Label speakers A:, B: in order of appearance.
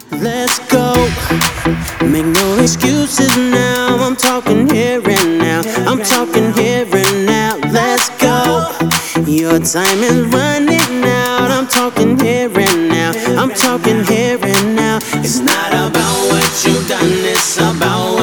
A: Let's go. Make no excuses now. I'm talking here and now. I'm talking here and now. Let's go. Your time is running out. I'm talking here and now. I'm talking here and now. It's not about what you've done, it's about